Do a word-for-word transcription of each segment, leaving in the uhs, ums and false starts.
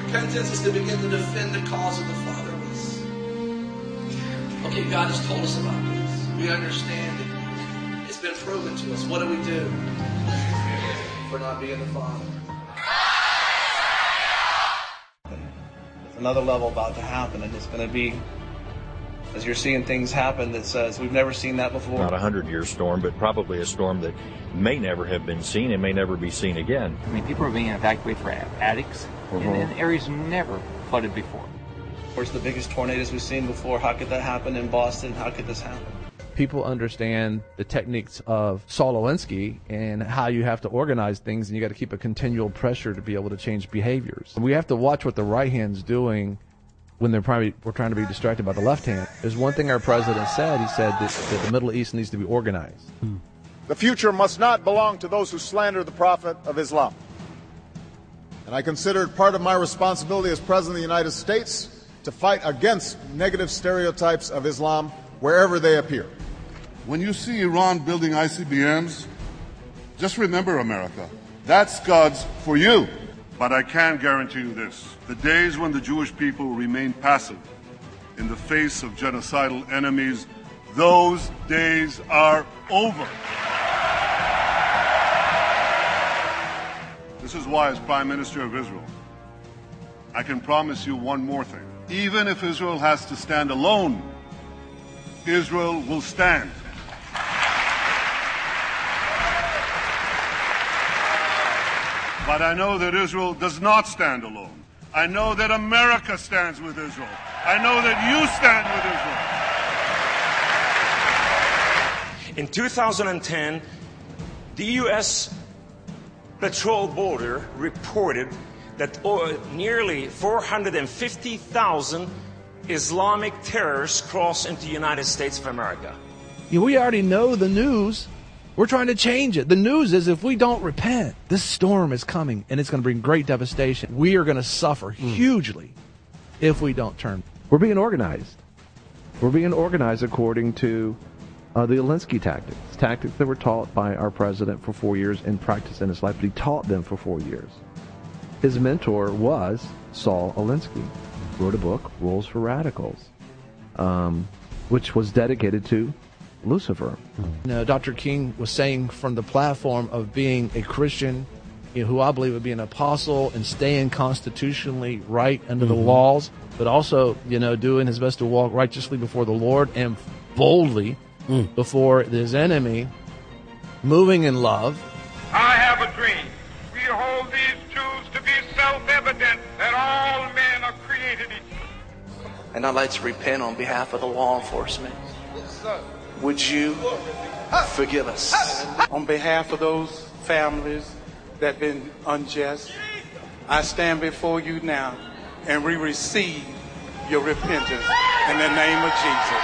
Repentance is to begin to defend the cause of the fatherless. Okay, God has told us about this. We understand it. It's been proven to us. What do we do for not being the father? There's another level about to happen, and it's going to be, as you're seeing things happen that says we've never seen that before. Not a hundred-year storm, but probably a storm that may never have been seen and may never be seen again. I mean, people are being evacuated for attics mm-hmm. in, in areas never flooded before. Of course, the biggest tornadoes we've seen before. How could that happen in Boston? How could this happen? People understand the techniques of Saul Alinsky and how you have to organize things, and you got to keep a continual pressure to be able to change behaviors. We have to watch what the right hand's doing when they're probably we're trying to be distracted by the left hand. There's one thing our president said. He said that, that the Middle East needs to be organized. Hmm. The future must not belong to those who slander the Prophet of Islam. And I consider it part of my responsibility as President of the United States to fight against negative stereotypes of Islam wherever they appear. When you see Iran building I C B Ms, just remember, America, that's God's for you. But I can guarantee you this. The days when the Jewish people remain passive in the face of genocidal enemies, those days are over. This is why, as Prime Minister of Israel, I can promise you one more thing. Even if Israel has to stand alone, Israel will stand. But I know that Israel does not stand alone. I know that America stands with Israel. I know that you stand with Israel. In two thousand ten, the U S Patrol Border reported that nearly four hundred fifty thousand Islamic terrorists crossed into the United States of America. Yeah, we already know the news. We're trying to change it. The news is if we don't repent, this storm is coming, and it's going to bring great devastation. We are going to suffer mm. hugely if we don't turn. We're being organized. We're being organized according to uh, the Alinsky tactics, tactics that were taught by our president for four years and practiced in his life, but he taught them for four years. His mentor was Saul Alinsky, wrote a book, Rules for Radicals, um, which was dedicated to Lucifer. You know, Doctor King was saying from the platform of being a Christian, you know, who I believe would be an apostle and staying constitutionally right under mm-hmm. the laws, but also, you know, doing his best to walk righteously before the Lord and boldly mm. before his enemy, moving in love. I have a dream. We hold these truths to be self-evident that all men are created equal. And I'd like to repent on behalf of the law enforcement. Yes, sir. Would you forgive us? On behalf of those families that have been unjust, I stand before you now and we receive your repentance in the name of Jesus.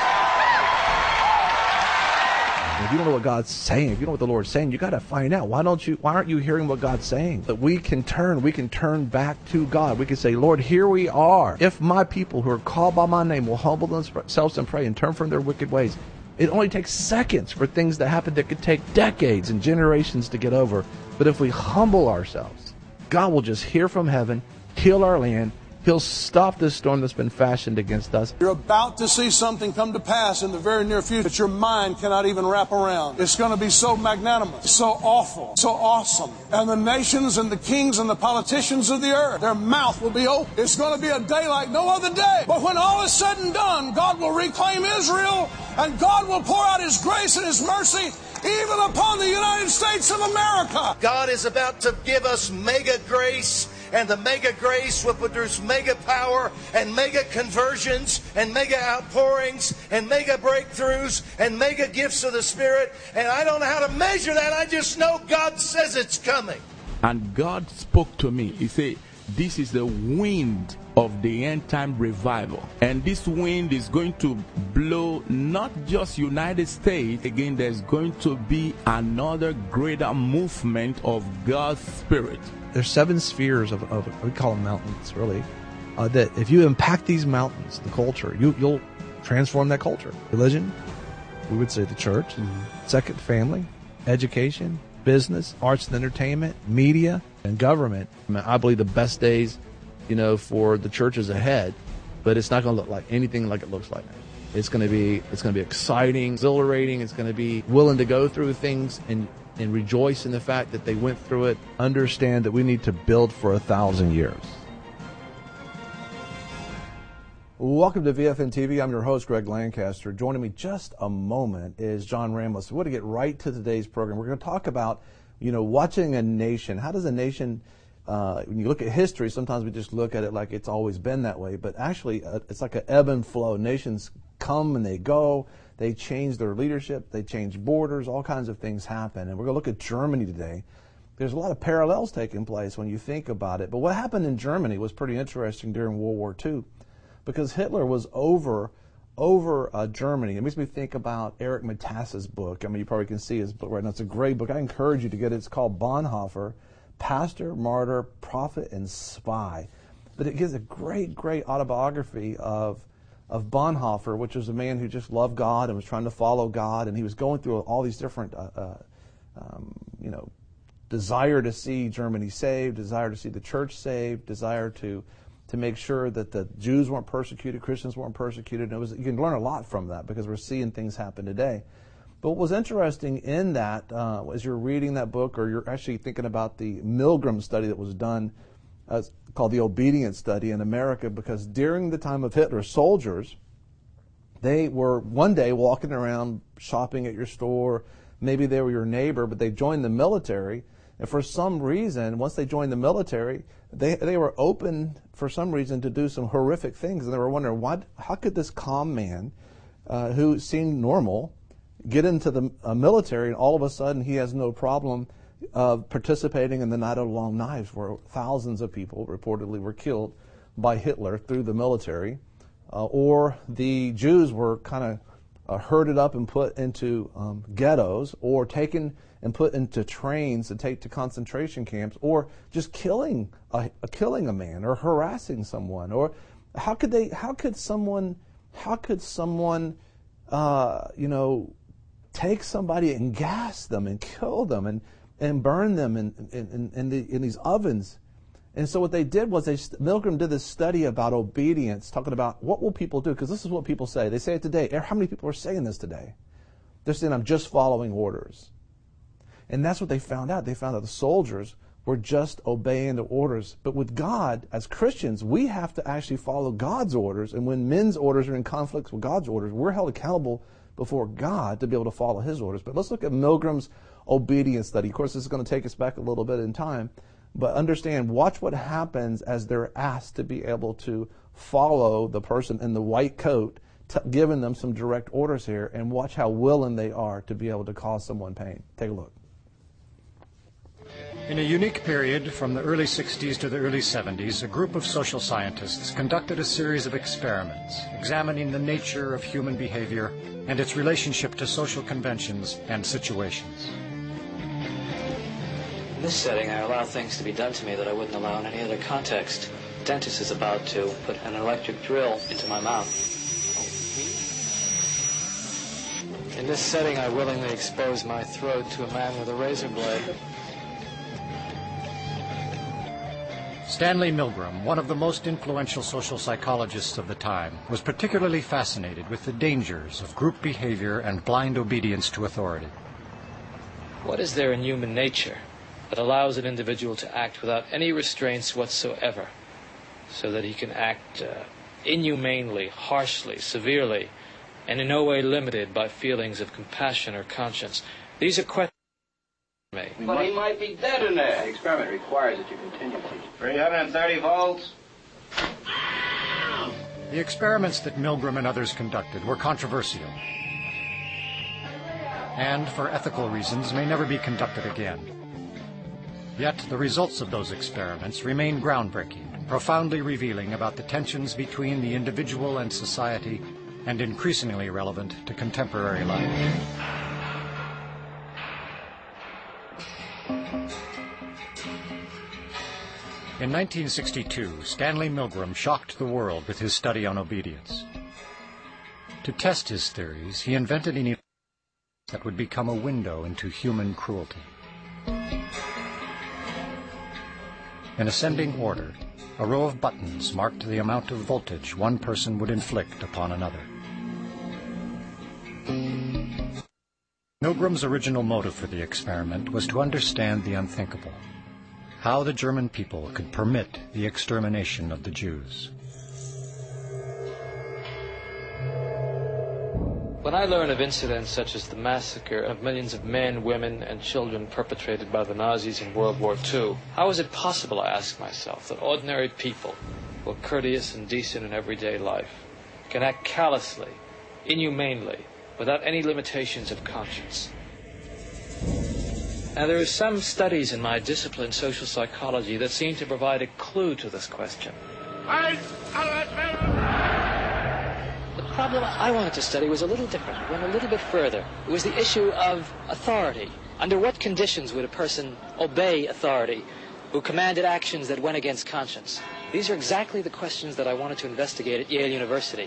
If you don't know what God's saying, if you don't know what the Lord's saying, you got to find out. Why don't you? Why aren't you hearing what God's saying? That we can turn, we can turn back to God. We can say, Lord, here we are. If my people who are called by my name will humble themselves and pray and turn from their wicked ways. It only takes seconds for things to happen that could take decades and generations to get over. But if we humble ourselves, God will just hear from heaven, heal our land. He'll stop this storm that's been fashioned against us. You're about to see something come to pass in the very near future that your mind cannot even wrap around. It's going to be so magnanimous, so awful, so awesome. And the nations and the kings and the politicians of the earth, their mouth will be open. It's going to be a day like no other day. But when all is said and done, God will reclaim Israel, and God will pour out His grace and His mercy even upon the United States of America. God is about to give us mega grace, and the mega grace will produce mega power and mega conversions and mega outpourings and mega breakthroughs and mega gifts of the Spirit. And I don't know how to measure that. I just know God says it's coming. And God spoke to me. He said, this is the wind of the end time revival. And this wind is going to blow not just United States. Again, there's going to be another greater movement of God's Spirit. There's seven spheres of, of we call them mountains, really, uh, that if you impact these mountains, the culture, you, you'll transform that culture. Religion, we would say the church. Mm-hmm. Second, family, education, business, arts and entertainment, media, and government. I mean, I believe the best days you know, for the churches ahead, but it's not going to look like anything like it looks like now. It's going to be it's going to be exciting, exhilarating. It's going to be willing to go through things and and rejoice in the fact that they went through it. Understand that we need to build for a thousand years. Welcome to V F N T V. I'm your host, Greg Lancaster. Joining me just a moment is John Ramos. We're going to get right to today's program. We're going to talk about, you know, watching a nation. How does a nation, uh, when you look at history, sometimes we just look at it like it's always been that way, but actually uh, it's like an ebb and flow. Nations come and they go. They change their leadership. They change borders. All kinds of things happen. And we're going to look at Germany today. There's a lot of parallels taking place when you think about it. But what happened in Germany was pretty interesting during World War Two, because Hitler was over over uh, Germany. It makes me think about Eric Metaxas's book. I mean, you probably can see his book right now. It's a great book. I encourage you to get it. It's called Bonhoeffer, Pastor, Martyr, Prophet, and Spy. But it gives a great, great autobiography of of Bonhoeffer, which was a man who just loved God and was trying to follow God, and he was going through all these different, uh, uh, um, you know, desire to see Germany saved, desire to see the church saved, desire to to make sure that the Jews weren't persecuted, Christians weren't persecuted. And it was, you can learn a lot from that because we're seeing things happen today. But what was interesting in that, uh, as you're reading that book, or you're actually thinking about the Milgram study that was done, uh, called the Obedience Study in America, because during the time of Hitler, soldiers, they were one day walking around shopping at your store. Maybe they were your neighbor, but they joined the military. And for some reason, once they joined the military, they they were open for some reason to do some horrific things. And they were wondering, what, how could this calm man, uh, who seemed normal, get into the uh, military, and all of a sudden he has no problem uh, participating in the Night of Long Knives, where thousands of people reportedly were killed by Hitler through the military, uh, or the Jews were kind of uh, herded up and put into um, ghettos, or taken and put into trains and take to concentration camps, or just killing a, a killing a man, or harassing someone. Or how could they? How could someone? How could someone? Uh, you know, take somebody and gas them and kill them and and burn them in in, in, in, the, in these ovens. And so what they did was they Milgram did this study about obedience, talking about what will people do, because this is what people say. They say it today. How many people are saying this today? They're saying, I'm just following orders. And that's what they found out. They found out the soldiers were just obeying the orders. But with God, as Christians, we have to actually follow God's orders. And when men's orders are in conflict with God's orders, we're held accountable before God to be able to follow his orders. But let's look at Milgram's obedience study. Of course, this is going to take us back a little bit in time. But understand, watch what happens as they're asked to be able to follow the person in the white coat, t- giving them some direct orders here, and watch how willing they are to be able to cause someone pain. Take a look. In a unique period from the early sixties to the early seventies, a group of social scientists conducted a series of experiments examining the nature of human behavior and its relationship to social conventions and situations. In this setting, I allow things to be done to me that I wouldn't allow in any other context. The dentist is about to put an electric drill into my mouth. In this setting, I willingly expose my throat to a man with a razor blade. Stanley Milgram, one of the most influential social psychologists of the time, was particularly fascinated with the dangers of group behavior and blind obedience to authority. What is there in human nature that allows an individual to act without any restraints whatsoever, so that he can act uh, inhumanely, harshly, severely, and in no way limited by feelings of compassion or conscience? These are questions. But he might be dead in there. The experiment requires that you continue, please. three hundred thirty volts. The experiments that Milgram and others conducted were controversial, and for ethical reasons may never be conducted again. Yet the results of those experiments remain groundbreaking, profoundly revealing about the tensions between the individual and society, and increasingly relevant to contemporary life. In nineteen sixty-two, Stanley Milgram shocked the world with his study on obedience. To test his theories, he invented an event that would become a window into human cruelty. In ascending order, a row of buttons marked the amount of voltage one person would inflict upon another. Milgram's original motive for the experiment was to understand the unthinkable, how the German people could permit the extermination of the Jews. When I learn of incidents such as the massacre of millions of men, women, and children perpetrated by the Nazis in World War Two, how is it possible, I ask myself, that ordinary people, who are courteous and decent in everyday life, can act callously, inhumanely, without any limitations of conscience? Now, there are some studies in my discipline, social psychology, that seem to provide a clue to this question. The problem I wanted to study was a little different. It went a little bit further. It was the issue of authority. Under what conditions would a person obey authority who commanded actions that went against conscience? These are exactly the questions that I wanted to investigate at Yale University.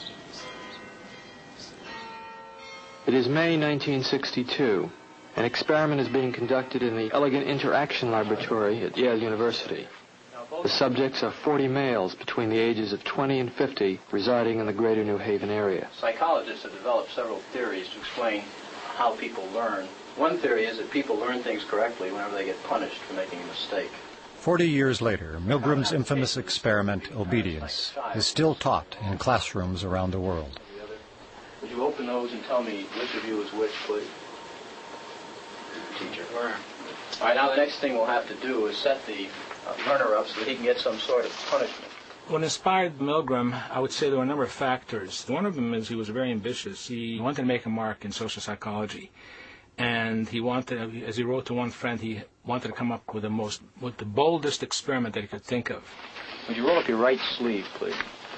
It is May nineteen sixty-two. An experiment is being conducted in the Elegant Interaction Laboratory at Yale University. The subjects are forty males between the ages of twenty and fifty residing in the greater New Haven area. Psychologists have developed several theories to explain how people learn. One theory is that people learn things correctly whenever they get punished for making a mistake. Forty years later, Milgram's infamous experiment, obedience, is still taught in classrooms around the world. Would you open those and tell me which of you is which, please? Teacher. All right, now the next thing we'll have to do is set the uh, learner up so that he can get some sort of punishment. What inspired Milgram, I would say there were a number of factors. One of them is he was very ambitious. He wanted to make a mark in social psychology. And he wanted, as he wrote to one friend, he wanted to come up with the most, with the boldest experiment that he could think of. Would you roll up your right sleeve, please?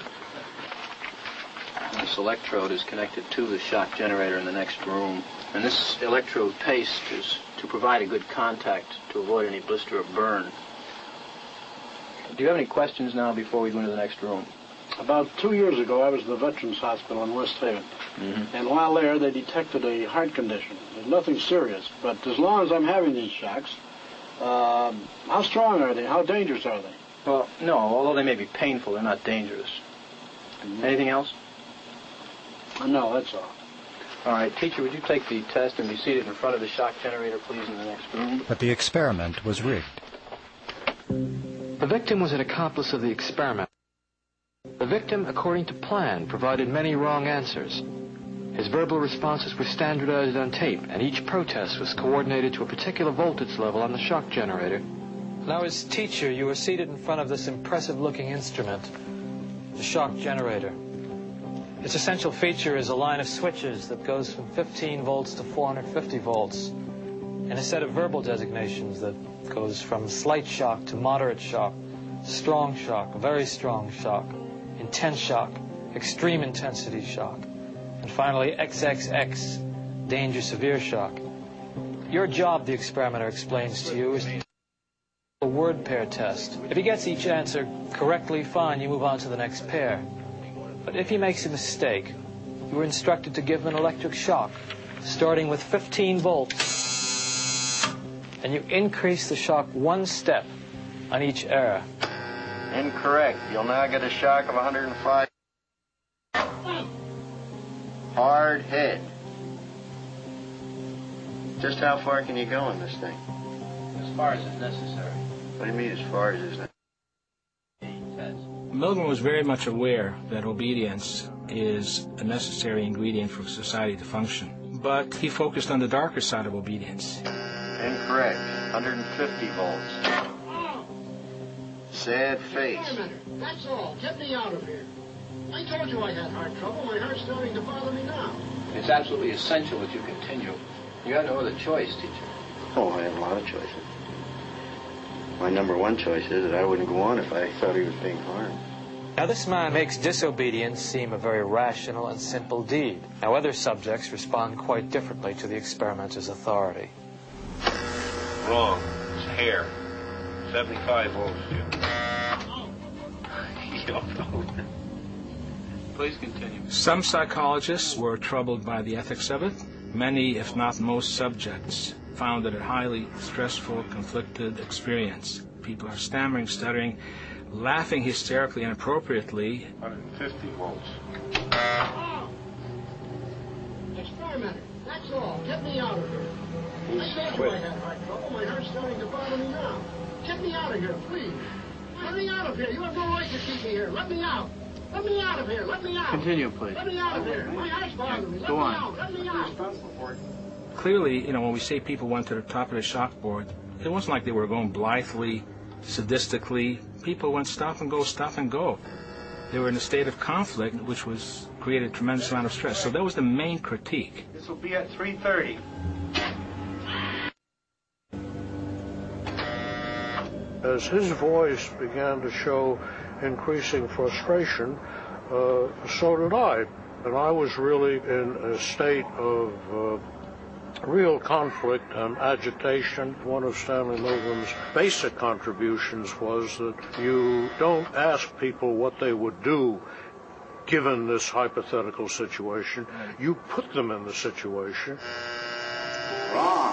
This electrode is connected to the shock generator in the next room. And this electrode paste is to provide a good contact to avoid any blister or burn. Do you have any questions now before we go into the next room? About two years ago, I was at the Veterans Hospital in West Haven. Mm-hmm. And while there, they detected a heart condition. There's nothing serious, but as long as I'm having these shocks, uh, how strong are they? How dangerous are they? Well, no, although they may be painful, they're not dangerous. Mm-hmm. Anything else? Uh, no, that's all. All right, teacher, would you take the test and be seated in front of the shock generator, please, in the next room? But the experiment was rigged. The victim was an accomplice of the experiment. The victim, according to plan, provided many wrong answers. His verbal responses were standardized on tape, and each protest was coordinated to a particular voltage level on the shock generator. Now, as teacher, you were seated in front of this impressive-looking instrument, the shock generator. Its essential feature is a line of switches that goes from fifteen volts to four hundred fifty volts, and a set of verbal designations that goes from slight shock to moderate shock, strong shock, very strong shock, intense shock, extreme intensity shock, and finally X X X, danger severe shock. Your job, the experimenter explains to you, is a word pair test. If he gets each answer correctly, fine, you move on to the next pair. But if he makes a mistake, you are instructed to give him an electric shock, starting with fifteen volts, and you increase the shock one step on each error. Incorrect. You'll now get a shock of one hundred five. Hard hit. Just how far can you go in this thing? As far as is necessary. What do you mean, as far as is necessary? Milgram was very much aware that obedience is a necessary ingredient for society to function. But he focused on the darker side of obedience. Incorrect. one hundred fifty volts. Sad face. Wait a minute. That's all. Get me out of here. I told you I had heart trouble. My heart's starting to bother me now. It's absolutely essential that you continue. You have no other choice, teacher. Oh, I have a lot of choices. My number one choice is that I wouldn't go on if I thought he was being harmed. Now, this man makes disobedience seem a very rational and simple deed. Now, other subjects respond quite differently to the experimenter's authority. Wrong. It's hair. seventy-five volts, Jim. Please continue. Some psychologists were troubled by the ethics of it. Many, if not most, subjects found it a highly stressful, conflicted experience. People are stammering, stuttering, laughing hysterically, inappropriately. one hundred fifty volts. Experiment. That's all. Get me out of here. I told you I had heart trouble. My heart's starting to bother me now. Get me out of here, please. Let me out of here. You have no right to keep me here. Let me out. Let me out of here. Let me out. Continue, please. Let me out of here. My heart's bothering me. Let Go me on. out. Let me out. Clearly, you know, when we say people went to the top of the shock board, it wasn't like they were going blithely, sadistically. People went stop and go, stop and go. They were in a state of conflict, which was created a tremendous amount of stress. So that was the main critique. This will be at three thirty. As his voice began to show increasing frustration, uh, so did I. And I was really in a state of uh, real conflict and agitation. One of Stanley Milgram's basic contributions was that you don't ask people what they would do given this hypothetical situation. You put them in the situation. Wrong.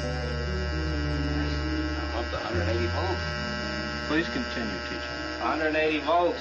I'm up to one hundred eighty volts. Please continue, teacher. one hundred eighty volts.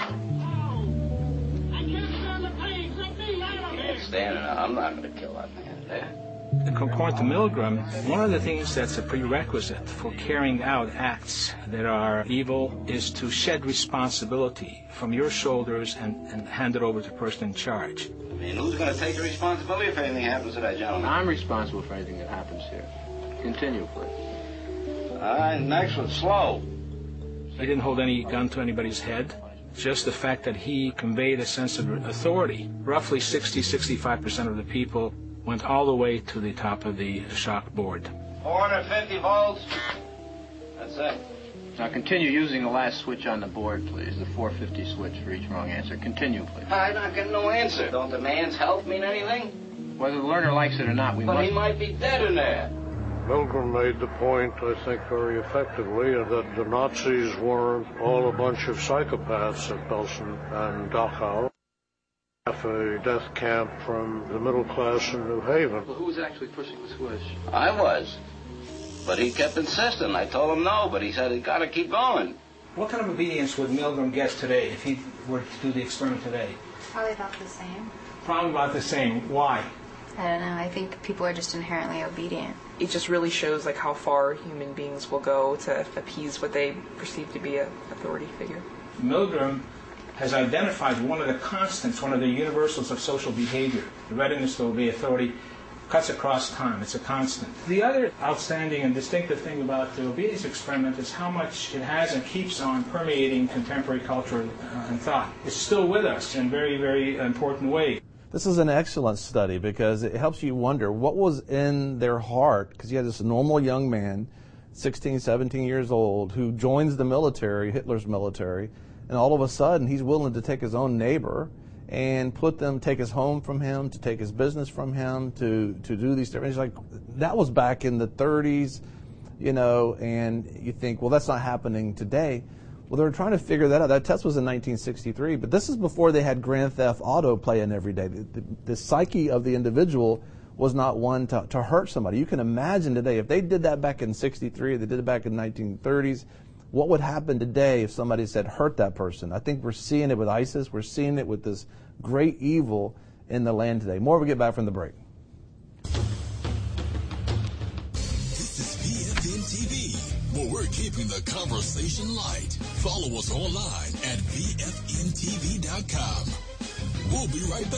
I can't stand the pain. Let me out of here. Can't stand it. I'm not going to kill that man there. According to Milgram, one of the things that's a prerequisite for carrying out acts that are evil is to shed responsibility from your shoulders and, and hand it over to the person in charge. I mean, who's going to take the responsibility if anything happens to that gentleman? I'm responsible for anything that happens here. Continue, please. All right, next one, slow. He didn't hold any gun to anybody's head. Just the fact that he conveyed a sense of authority. Roughly sixty, sixty-five percent of the people went all the way to the top of the shock board. four hundred fifty volts. That's it. Now continue using the last switch on the board, please. The four fifty switch for each wrong answer. Continue, please. I'm not getting no answer. Don't the man's health mean anything? Whether the learner likes it or not, we but must... he might be dead in there. Milgram made the point, I think, very effectively, that the Nazis weren't all a bunch of psychopaths at Belsen and Dachau. A death camp from the middle class in New Haven. Well, who was actually pushing the switch? I was. But he kept insisting. I told him no, but he said he got to keep going. What kind of obedience would Milgram get today if he were to do the experiment today? Probably about the same. Probably about the same. Why? I don't know. I think people are just inherently obedient. It just really shows like how far human beings will go to appease what they perceive to be an authority figure. Milgram has identified one of the constants, one of the universals of social behavior. The readiness to obey authority cuts across time. It's a constant. The other outstanding and distinctive thing about the obedience experiment is how much it has and keeps on permeating contemporary culture and thought. It's still with us in very, very important ways. This is an excellent study because it helps you wonder what was in their heart, because you had this normal young man, sixteen, seventeen years old, who joins the military, Hitler's military, and all of a sudden he's willing to take his own neighbor and put them, take his home from him, to take his business from him, to, to do these different things. Like, that was back in the thirties, you know, and you think, well, that's not happening today. Well, they were trying to figure that out. That test was in nineteen sixty-three, but this is before they had Grand Theft Auto playing every day. The, the, the psyche of the individual was not one to, to hurt somebody. You can imagine today, if they did that back in sixty-three, they did it back in the nineteen thirties, what would happen today if somebody said, hurt that person? I think we're seeing it with ISIS. We're seeing it with this great evil in the land today. More when we get back from the break. This is V F N T V, where we're keeping the conversation light. Follow us online at V F N T V dot com. We'll be right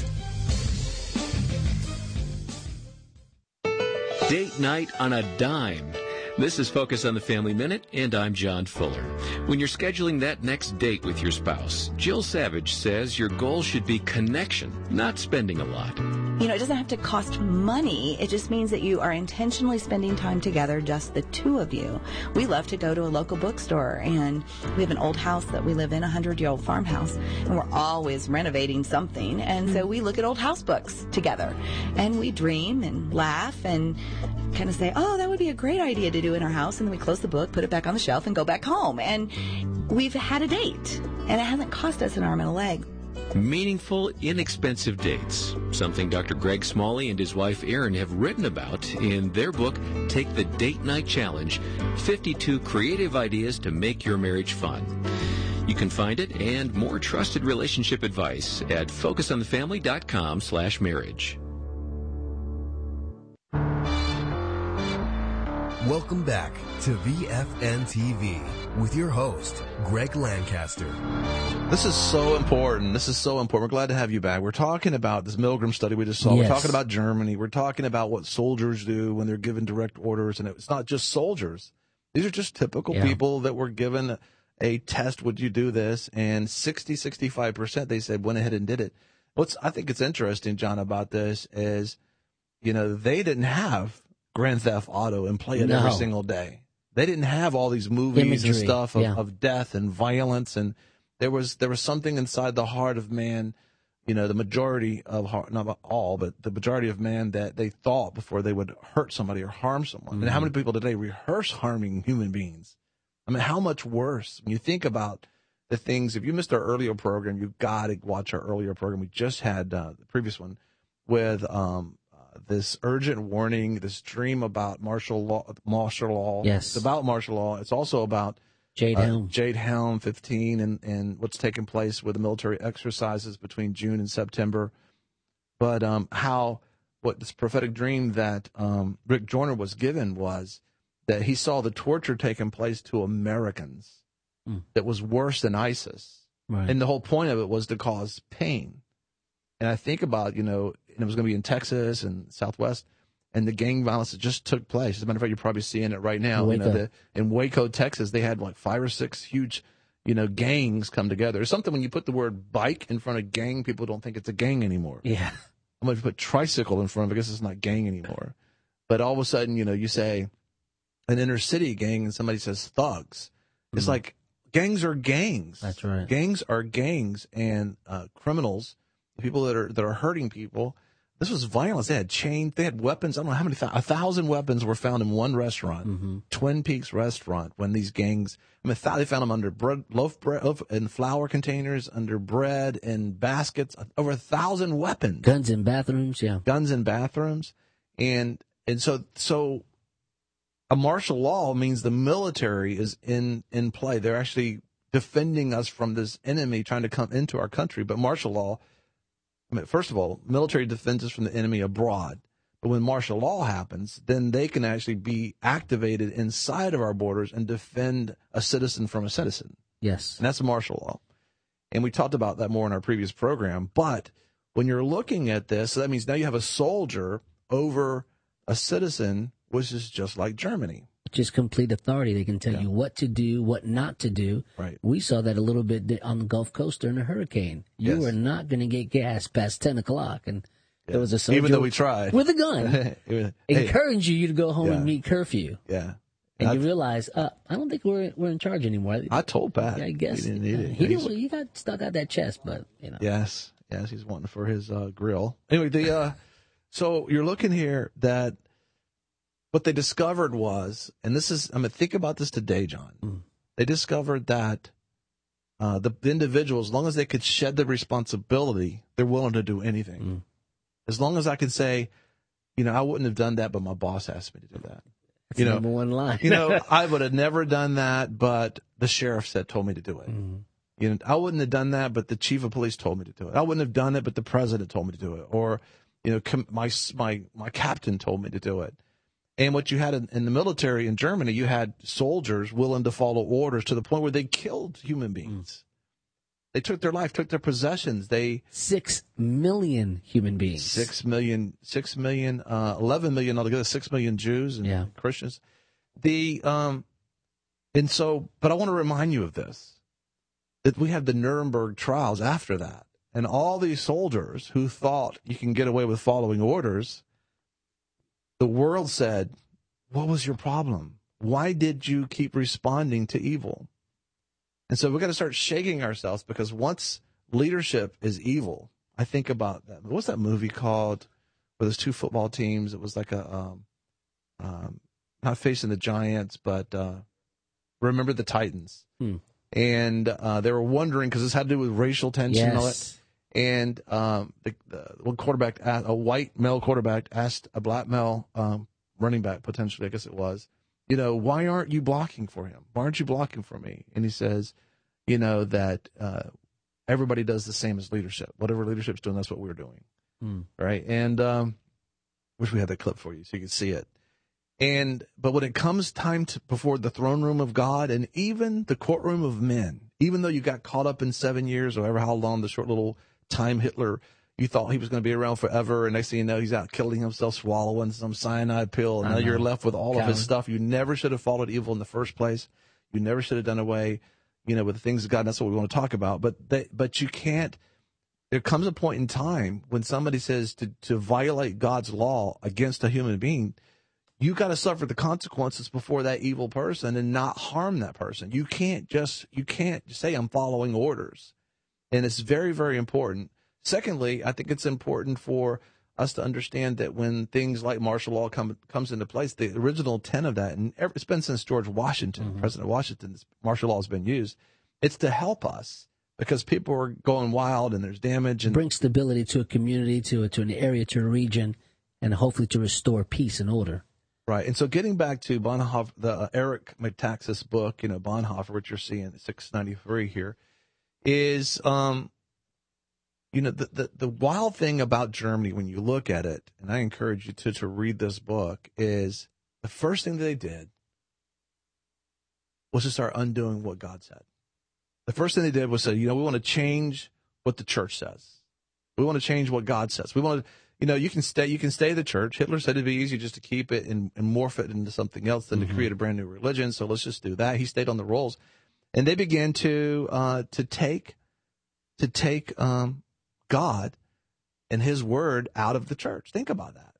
back. Date night on a dime. This is Focus on the Family Minute, and I'm John Fuller. When you're scheduling that next date with your spouse, Jill Savage says your goal should be connection, not spending a lot. You know, it doesn't have to cost money. It just means that you are intentionally spending time together, just the two of you. We love to go to a local bookstore, and we have an old house that we live in, a hundred-year-old farmhouse, and we're always renovating something, and so we look at old house books together, and we dream and laugh and kind of say, oh, that would be a great idea to do in our house, and then we close the book, put it back on the shelf, and go back home. And we've had a date, and it hasn't cost us an arm and a leg. Meaningful, inexpensive dates, something Doctor Greg Smalley and his wife Erin have written about in their book, Take the Date Night Challenge, fifty-two Creative Ideas to Make Your Marriage Fun. You can find it and more trusted relationship advice at focusonthefamily.com slash marriage. Welcome back to V F N T V with your host, Greg Lancaster. This is so important. This is so important. We're glad to have you back. We're talking about this Milgram study we just saw. Yes. We're talking about Germany. We're talking about what soldiers do when they're given direct orders. And it's not just soldiers. These are just typical Yeah. people that were given a test. Would you do this? And sixty, sixty-five percent, they said, went ahead and did it. What's I think it's interesting, John, about this is, you know, they didn't have Grand Theft Auto and play it No. every single day. They didn't have all these movies Imagery, and stuff of, yeah. of death and violence, and there was there was something inside the heart of man, you know, the majority of heart, not all, but the majority of man that they thought before they would hurt somebody or harm someone. And how many people today rehearse harming human beings? I mean, how much worse when you think about the things. If you missed our earlier program, you've got to watch our earlier program. We just had uh, the previous one with um, this urgent warning, this dream about martial law. Martial law. Yes. It's about martial law. It's also about Jade uh, Helm. Jade Helm fifteen and, and what's taking place with the military exercises between June and September. But um, how what this prophetic dream that um, Rick Joyner was given was that he saw the torture taking place to Americans Mm. that was worse than ISIS. Right. And the whole point of it was to cause pain. And I think about, you know, and it was going to be in Texas and Southwest, and the gang violence that just took place. As a matter of fact, you're probably seeing it right now. You know, Waco. the, in Waco, Texas, they had like five or six huge, you know, gangs come together. It's something when you put the word bike in front of gang, people don't think it's a gang anymore. Yeah. I'm going to put tricycle in front of it. I guess it's not gang anymore. But all of a sudden, you know, you say an inner city gang and somebody says thugs. It's Mhm. like gangs are gangs. That's right. Gangs are gangs, and uh, criminals, people that are that are hurting people. This was violence. They had chains. They had weapons. I don't know how many. A thousand weapons were found in one restaurant, Mm-hmm. Twin Peaks restaurant. When these gangs, I mean, they found them under bread, loaf bread, loaf and flour containers, under bread and baskets. Over a thousand weapons. Guns in bathrooms, yeah. Guns in bathrooms, and and so so. A martial law means the military is in, in play. They're actually defending us from this enemy trying to come into our country. But martial law, I mean, first of all, military defends us from the enemy abroad. But when martial law happens, then they can actually be activated inside of our borders and defend a citizen from a citizen. Yes. And that's martial law. And we talked about that more in our previous program. But when you're looking at this, so that means now you have a soldier over a citizen, which is just like Germany. Just complete authority. They can tell you what to do, what not to do. Right. We saw that a little bit on the Gulf Coast during a hurricane. You Yes. were not going to get gas past ten o'clock. And there was a soldier Even though we tried. with a gun Hey. encouraging you to go home Yeah. and meet curfew. Yeah. And I- you realize, uh, I don't think we're we're in charge anymore. I told Pat. Yeah, I guess He didn't need it. He He's- didn't. He got stuck out that chest, but you know. Yes, yes, he's wanting for his uh, grill. Anyway, the uh, so you're looking here that what they discovered was, and this is, I mean, think about this today, John. Mm. They discovered that uh, the individuals, as long as they could shed the responsibility, they're willing to do anything. Mm. As long as I could say, you know, I wouldn't have done that, but my boss asked me to do that. That's you the know, number one line. you know, I would have never done that, but the sheriff said told me to do it. Mm. You know, I wouldn't have done that, but the chief of police told me to do it. I wouldn't have done it, but the president told me to do it. Or, you know, com- my my my captain told me to do it. And what you had in, in the military in Germany, you had soldiers willing to follow orders to the point where they killed human beings. Mm. They took their life, took their possessions. They six million human beings, six million, six million, uh, eleven million altogether, six million Jews and yeah. Christians. The um, and so, but I want to remind you of this: that we had the Nuremberg trials after that, and all these soldiers who thought you can get away with following orders. The world said, "What was your problem? Why did you keep responding to evil?" And so we've got to start shaking ourselves, because once leadership is evil, I think about that. What's that movie called? Where there's two football teams. It was like a, um, um, not Facing the Giants, but uh, Remember the Titans. Hmm. And uh, they were wondering, because this had to do with racial tension yes. and all that. And um, the, the one quarterback, a white male quarterback, asked a black male um, running back, potentially, I guess it was, you know, why aren't you blocking for him? Why aren't you blocking for me? And he says, you know, that uh, everybody does the same as leadership. Whatever leadership's doing, that's what we're doing. Mm. Right? And um, wish we had that clip for you so you could see it. And but when it comes time to before the throne room of God and even the courtroom of men, even though you got caught up in seven years or however how long the short little time Hitler, you thought he was going to be around forever, and next thing you know, he's out killing himself, swallowing some cyanide pill, and now you're left with all Coward. of his stuff. You never should have followed evil in the first place. You never should have done away, you know, with the things of God. And that's what we want to talk about. But they, but you can't. There comes a point in time when somebody says to to violate God's law against a human being, you got to suffer the consequences before that evil person and not harm that person. You can't just you can't say I'm following orders. And it's very, very important. Secondly, I think it's important for us to understand that when things like martial law come comes into place, the original intent of that, and it's been since George Washington, mm-hmm. President Washington, martial law has been used. It's to help us because people are going wild and there's damage. And bring stability to a community, to a, to an area, to a region, and hopefully to restore peace and order. Right. And so getting back to Bonhoeffer, the uh, Eric Metaxas book, you know, Bonhoeffer, what you're seeing, six ninety-three here, is, um, you know, the, the, the wild thing about Germany when you look at it, and I encourage you to, to read this book, is the first thing that they did was to start undoing what God said. The first thing they did was say, you know, we want to change what the church says. We want to change what God says. We want to, you know, you can stay, you can stay the church. Hitler said it'd be easier just to keep it and, and morph it into something else than mm-hmm. to create a brand new religion. So let's just do that. He stayed on the rolls. And they began to uh, to take to take um, God and His Word out of the church. Think about that.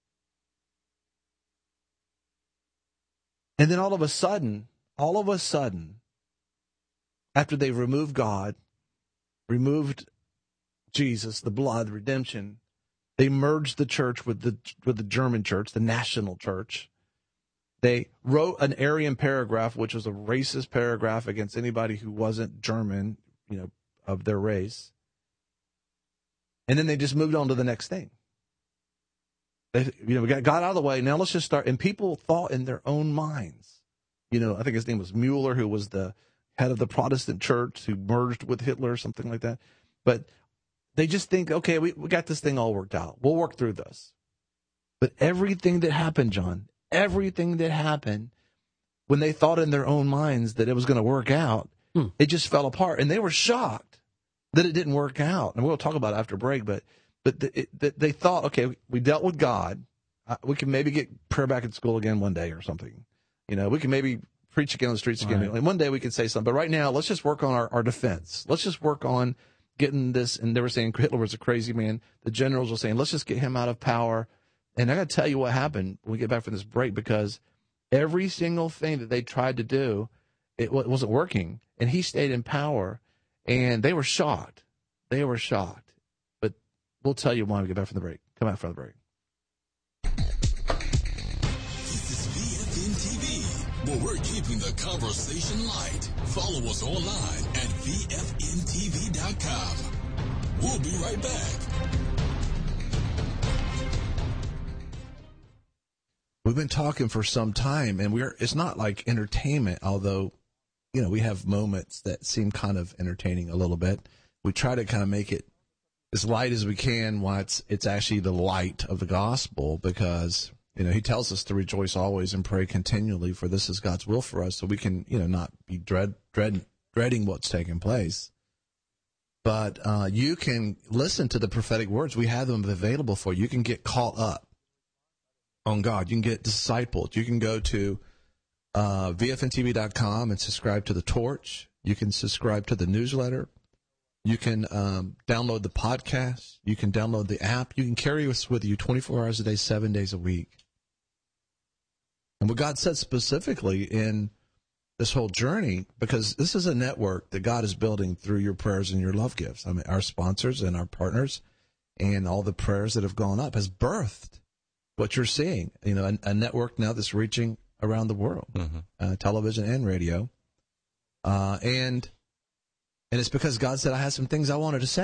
And then all of a sudden, all of a sudden, after they removed God, removed Jesus, the blood, redemption, they merged the church with the with the German church, the national church. They wrote an Aryan paragraph, which was a racist paragraph against anybody who wasn't German, you know, of their race. And then they just moved on to the next thing. They, you know, we got, got out of the way. Now let's just start. And people thought in their own minds. You know, I think his name was Mueller, who was the head of the Protestant church, who merged with Hitler or something like that. But they just think, okay, we, we got this thing all worked out. We'll work through this. But everything that happened, John, everything that happened, when they thought in their own minds that it was going to work out, hmm. it just fell apart. And they were shocked that it didn't work out. And we'll talk about it after break, but but the, it, the, they thought, okay, we dealt with God. Uh, we can maybe get prayer back at school again one day or something. You know, we can maybe preach again on the streets again. Right. And one day we can say something. But right now, let's just work on our, our defense. Let's just work on getting this. And they were saying Hitler was a crazy man. The generals were saying, let's just get him out of power. And I got to tell you what happened when we get back from this break, because every single thing that they tried to do, it wasn't working. And he stayed in power. And they were shocked. They were shocked. But we'll tell you why when we get back from the break. Come out from the break. This is V F N T V, where we're keeping the conversation light. Follow us online at V F N T V dot com. We'll be right back. We've been talking for some time, and we're it's not like entertainment, although, you know, we have moments that seem kind of entertaining a little bit. We try to kind of make it as light as we can while it's, it's actually the light of the gospel, because, you know, he tells us to rejoice always and pray continually, for this is God's will for us, so we can, you know, not be dread, dread, dreading what's taking place. But uh, you can listen to the prophetic words. We have them available for you. You can get caught up on God. You can get discipled. You can go to uh, V F N T V dot com and subscribe to the Torch. You can subscribe to the newsletter. You can um, download the podcast. You can download the app. You can carry us with you twenty-four hours a day, seven days a week. And what God said specifically in this whole journey, because this is a network that God is building through your prayers and your love gifts. I mean, our sponsors and our partners and all the prayers that have gone up has birthed what you're seeing. You know, a, a network now that's reaching around the world, mm-hmm. uh, television and radio. Uh, and and it's because God said, I had some things I wanted to say.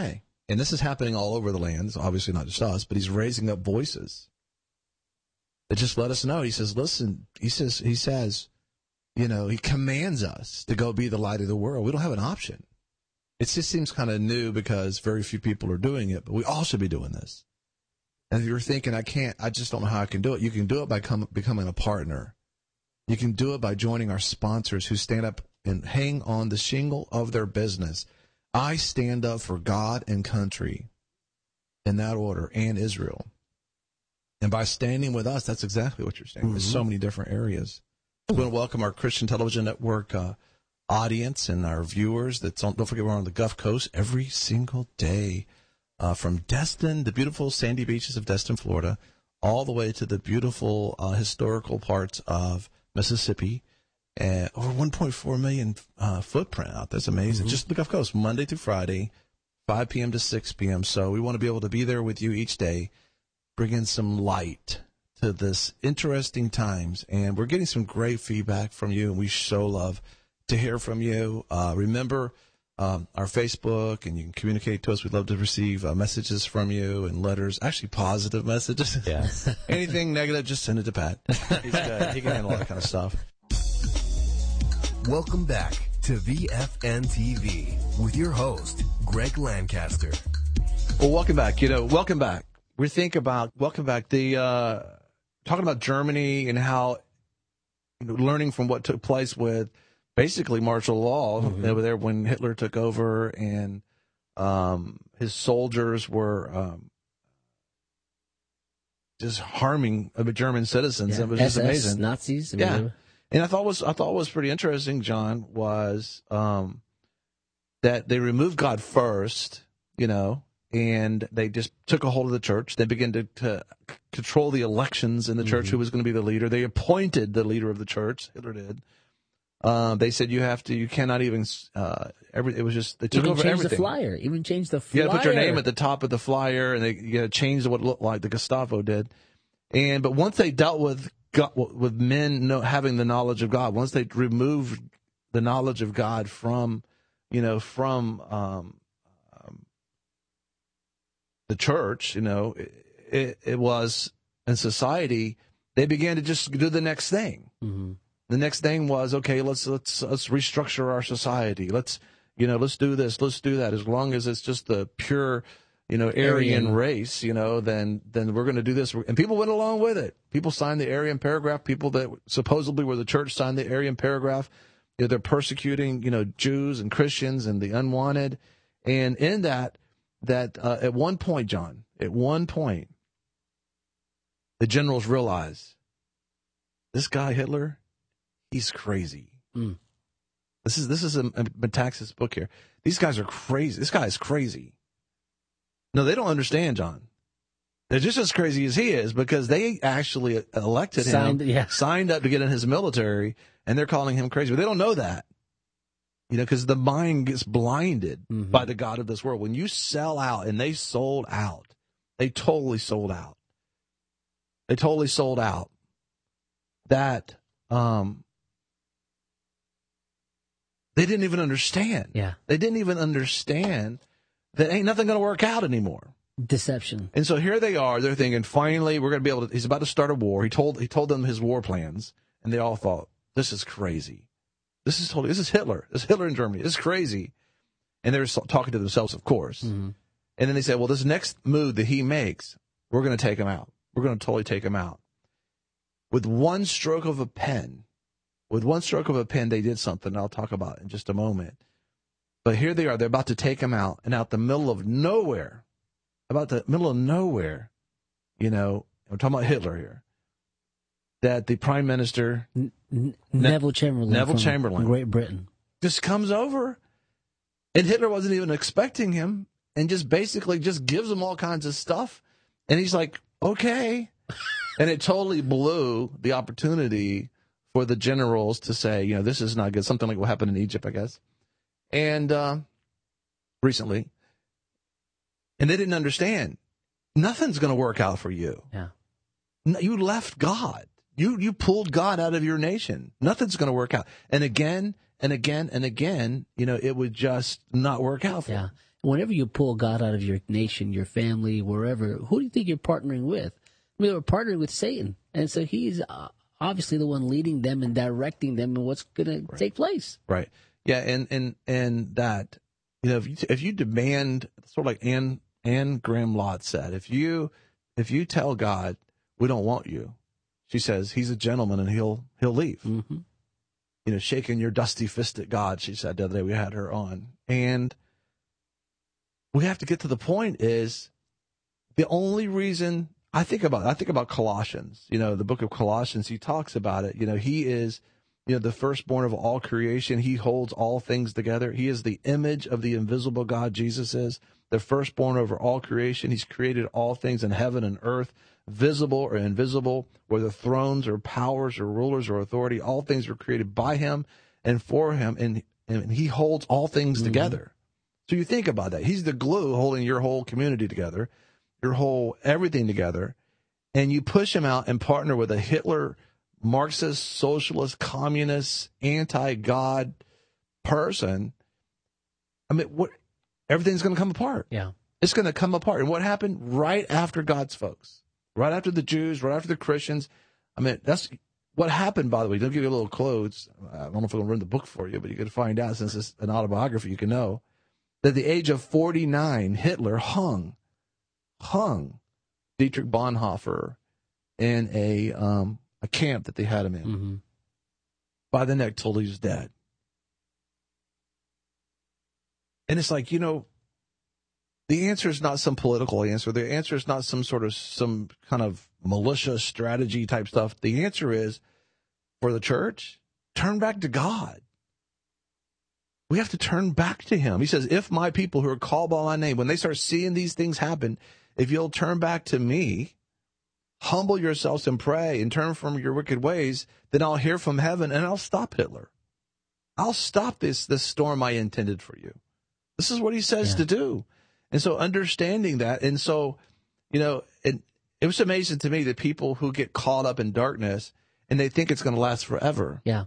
and this is happening all over the land. It's obviously not just us, but he's raising up voices that just let us know. He says, listen, he says, he says, you know, he commands us to go be the light of the world. We don't have an option. It just seems kind of new because very few people are doing it, but we all should be doing this. And if you're thinking, I can't, I just don't know how I can do it, you can do it by come, becoming a partner. You can do it by joining our sponsors who stand up and hang on the shingle of their business. I stand up for God and country in that order, and Israel. And by standing with us, that's exactly what you're saying. Mm-hmm. There's so many different areas. I want to welcome our Christian Television Network uh, audience and our viewers. That's on, don't forget, we're on the Gulf Coast every single day, uh, from Destin, the beautiful sandy beaches of Destin, Florida, all the way to the beautiful uh, historical parts of Mississippi. Uh, over one point four million uh, footprint out. That's amazing. Mm-hmm. Just the Gulf Coast, Monday through Friday, five p.m. to six p.m. So we want to be able to be there with you each day, bring in some light to this interesting times. And we're getting some great feedback from you, and we so love to hear from you. Uh, remember um, our Facebook, and you can communicate to us. We'd love to receive uh, messages from you and letters, actually positive messages. Yeah. Anything negative, just send it to Pat. He's good. He can handle all that kind of stuff. Welcome back to V F N T V with your host, Greg Lancaster. Well, welcome back. You know, welcome back. We think about, welcome back, the, uh, talking about Germany and how, you know, learning from what took place with basically martial law mm-hmm. over there when Hitler took over, and um, his soldiers were um, just harming uh, German citizens. Yeah. It was S S, just amazing. Nazis. I Yeah. mean, And I thought was I thought was pretty interesting, John, was um, that they removed God first, you know, and they just took a hold of the church. They began to, to control the elections in the church, mm-hmm. who was going to be the leader. They appointed the leader of the church. Hitler did. Uh, they said you have to, you cannot even. Uh, every it was just they took even over changed everything. the flyer. Even changed the flyer. You got to put your name at the top of the flyer, and they you got to change what it looked like. The Gestapo did, and but once they dealt with. God, with men know, having the knowledge of God, once they removed the knowledge of God from, you know, from um, um, the church, you know, it, it was in society, they began to just do the next thing. Mm-hmm. The next thing was, okay, let's let's let's restructure our society. Let's you know, let's do this, let's do that. As long as it's just the pure, you know, Aryan, Aryan. race, you know, then then we're going to do this. And people went along with it. People signed the Aryan paragraph. People that supposedly were the church signed the Aryan paragraph. You know, they're persecuting, you know, Jews and Christians and the unwanted. And in that, that uh, at one point, John, at one point, the generals realized this guy Hitler, he's crazy. Mm. This is this is a, a Metaxas book here. These guys are crazy. This guy is crazy. No, they don't understand, John. They're just as crazy as he is because they actually elected signed, him, yeah. signed up to get in his military, and they're calling him crazy. But they don't know that, you know, because the mind gets blinded mm-hmm. by the God of this world. When you sell out, and they sold out, they totally sold out. They totally sold out. That um, they didn't even understand. Yeah, they didn't even understand. That ain't nothing going to work out anymore. Deception. And so here they are. They're thinking, finally, we're going to be able to. He's about to start a war. He told he told them his war plans, and they all thought, this is crazy. This is totally. This is Hitler. This is Hitler in Germany. This is crazy. And they're talking to themselves, of course. Mm-hmm. And then they said, well, this next move that he makes, we're going to take him out. We're going to totally take him out. With one stroke of a pen, with one stroke of a pen, they did something I'll talk about in just a moment. But here they are. They're about to take him out. And out the middle of nowhere, about the middle of nowhere, you know, we're talking about Hitler here, that the prime minister, N- N- Neville Chamberlain, Neville from Chamberlain, Great Britain, just comes over. And Hitler wasn't even expecting him, and just basically just gives him all kinds of stuff. And he's like, okay. And it totally blew the opportunity for the generals to say, you know, this is not good. Something like what happened in Egypt, I guess. And uh, recently, and they didn't understand. Nothing's going to work out for you. Yeah, you left God. You you pulled God out of your nation. Nothing's going to work out. And again and again and again, you know, it would just not work out for yeah. them. Whenever you pull God out of your nation, your family, wherever, who do you think you're partnering with? I mean, we're partnering with Satan. And so he's uh, obviously the one leading them and directing them in what's going to take place. Right. Yeah, and, and, and that, you know, if you, if you demand, sort of like Anne, Anne Graham Lotz said, if you if you tell God, we don't want you, she says, he's a gentleman and he'll he'll leave. Mm-hmm. You know, shaking your dusty fist at God, she said the other day we had her on. And we have to get to the point is the only reason I think about I think about Colossians, you know, the book of Colossians, he talks about it. You know, he is, you know, the firstborn of all creation. He holds all things together. He is the image of the invisible God, Jesus is. The firstborn over all creation. He's created all things in heaven and earth, visible or invisible, whether thrones or powers or rulers or authority. All things were created by him and for him, and, and he holds all things mm-hmm. together. So you think about that. He's the glue holding your whole community together, your whole everything together, and you push him out and partner with a Hitler, Marxist, socialist, communist, anti-God person. I mean, what? Everything's going to come apart. Yeah. It's going to come apart. And what happened right after God's folks, right after the Jews, right after the Christians? I mean, that's what happened, by the way. They'll give you a little clothes. I don't know if I'm going to run the book for you, but you can find out, since it's an autobiography, you can know that at the age of forty-nine, Hitler hung, hung Dietrich Bonhoeffer in a, um, a camp that they had him in mm-hmm. by the neck till he was dead. And it's like, you know, the answer is not some political answer. The answer is not some sort of, some kind of militia strategy type stuff. The answer is, for the church, turn back to God. We have to turn back to him. He says, if my people who are called by my name, when they start seeing these things happen, if you'll turn back to me, humble yourselves and pray and turn from your wicked ways, then I'll hear from heaven and I'll stop Hitler. I'll stop this, this storm I intended for you. This is what he says yeah. to do. And so understanding that, and so, you know, it, it was amazing to me that people who get caught up in darkness and they think it's going to last forever. Yeah.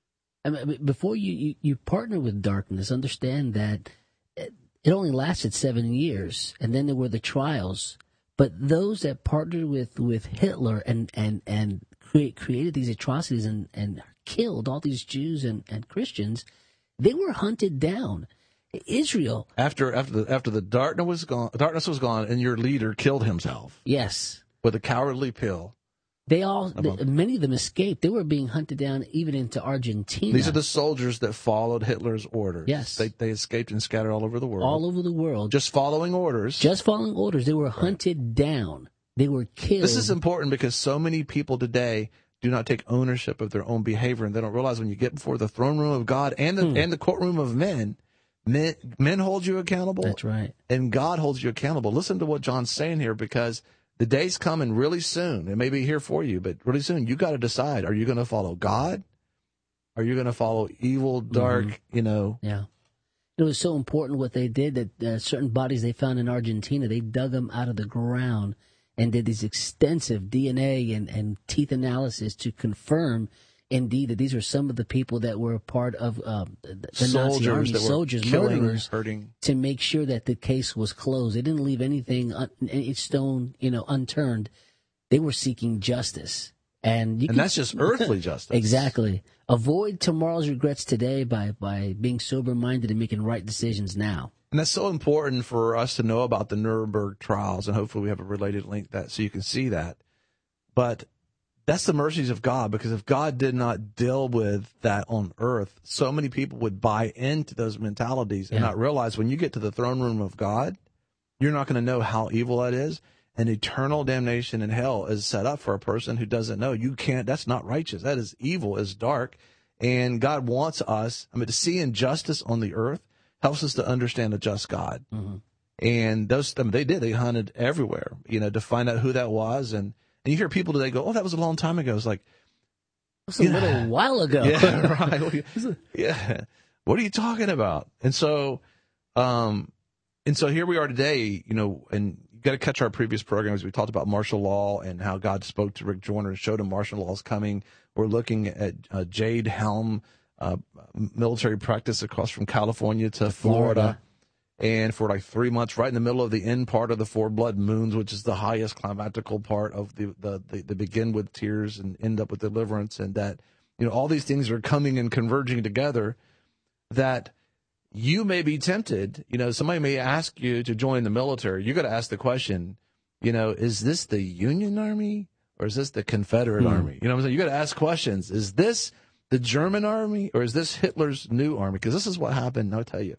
I mean, before you, you, you partner with darkness, understand that it, it only lasted seven years, and then there were the trials. But those that partnered with, with Hitler and, and, and create, created these atrocities and, and killed all these Jews and, and Christians, they were hunted down. Israel, after after the after the darkness was gone, darkness was gone, and your leader killed himself. Yes, with a cowardly pill. They all, the, many of them escaped. They were being hunted down even into Argentina. These are the soldiers that followed Hitler's orders. Yes, they they escaped and scattered all over the world. All over the world, just following orders. Just following orders. They were hunted right. down. They were killed. This is important because so many people today do not take ownership of their own behavior, and they don't realize when you get before the throne room of God and the hmm. and the courtroom of men. Men, men hold you accountable. That's right. And God holds you accountable. Listen to what John's saying here, because the day's coming really soon. It may be here for you, but really soon you got to decide: are you going to follow God? Are you going to follow evil, dark? Mm-hmm. You know. Yeah. It was so important what they did that uh, certain bodies they found in Argentina, they dug them out of the ground and did these extensive D N A and, and teeth analysis to confirm. Indeed, that these are some of the people that were a part of um, the soldiers Nazi army, that were soldiers, killing, murderers, hurting. To make sure that the case was closed. They didn't leave anything, un- any stone, you know, unturned. They were seeking justice, and you and can, that's just earthly justice. Exactly. Avoid tomorrow's regrets today by by being sober-minded and making right decisions now. And that's so important for us to know about the Nuremberg trials, and hopefully we have a related link that so you can see that. But that's the mercies of God, because if God did not deal with that on earth, so many people would buy into those mentalities and yeah. not realize when you get to the throne room of God, you're not going to know how evil that is. And eternal damnation in hell is set up for a person who doesn't know. You can't, that's not righteous. That is evil, is dark. And God wants us, I mean, to see injustice on the earth helps us to understand a just God. Mm-hmm. And those, I mean, they did, they hunted everywhere, you know, to find out who that was. And, And you hear people today go, oh, that was a long time ago. It's like, it was a yeah. little while ago. Yeah, right. What you, yeah. What are you talking about? And so, um, and so here we are today, you know, and you got to catch our previous programs. We talked about martial law and how God spoke to Rick Joyner and showed him martial law is coming. We're looking at uh, Jade Helm, uh, military practice across from California to, to Florida. Florida. And for like three months, right in the middle of the end part of the four blood moons, which is the highest climactical part of the, the, the, the begin with tears and end up with deliverance. And that, you know, all these things are coming and converging together, that you may be tempted. You know, somebody may ask you to join the military. You got to ask the question, you know, is this the Union Army or is this the Confederate Hmm. Army? You know what I'm saying? You got to ask questions. Is this the German army or is this Hitler's new army? Because this is what happened. I'll tell you.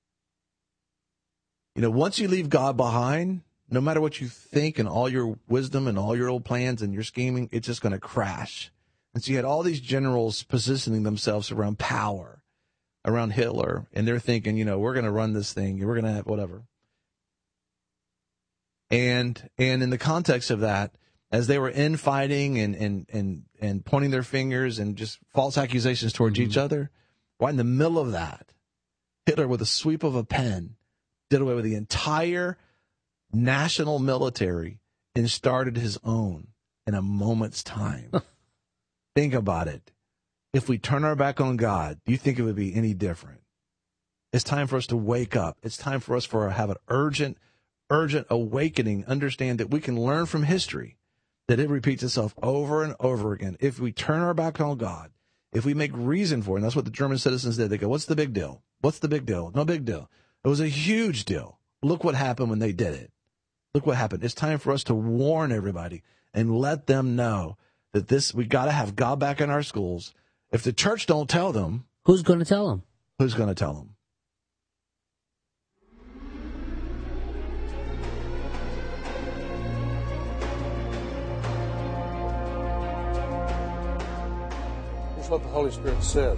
You know, once you leave God behind, no matter what you think and all your wisdom and all your old plans and your scheming, it's just going to crash. And so you had all these generals positioning themselves around power, around Hitler, and they're thinking, you know, we're going to run this thing, we're going to have whatever. And and in the context of that, as they were infighting and and and and pointing their fingers and just false accusations towards each other, right in the middle of that, Hitler, with a sweep of a pen, did away with the entire national military and started his own in a moment's time. Think about it. If we turn our back on God, do you think it would be any different? It's time for us to wake up. It's time for us to have an urgent, urgent awakening. Understand that we can learn from history, that it repeats itself over and over again. If we turn our back on God, if we make reason for it, and that's what the German citizens did. They go, what's the big deal? What's the big deal? No big deal. It was a huge deal. Look what happened when they did it. Look what happened. It's time for us to warn everybody and let them know that this, we got to have God back in our schools. If the church don't tell them, who's going to tell them? Who's going to tell them? Here's what the Holy Spirit said.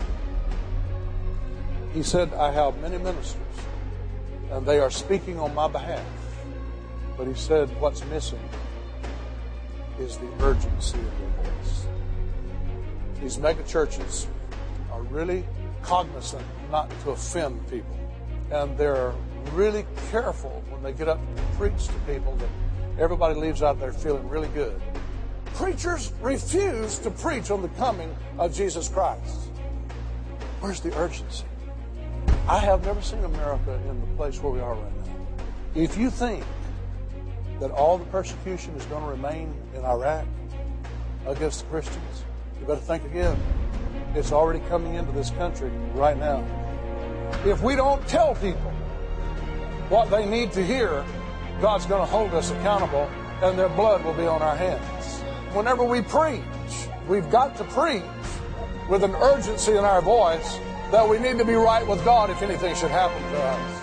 He said, I have many ministers, and they are speaking on my behalf. But he said, what's missing is the urgency of their voice. These mega churches are really cognizant not to offend people. And they're really careful when they get up to preach to people that everybody leaves out there feeling really good. Preachers refuse to preach on the coming of Jesus Christ. Where's the urgency? I have never seen America in the place where we are right now. If you think that all the persecution is going to remain in Iraq against the Christians, you better think again. It's already coming into this country right now. If we don't tell people what they need to hear, God's going to hold us accountable and their blood will be on our hands. Whenever we preach, we've got to preach with an urgency in our voice that we need to be right with God if anything should happen to us.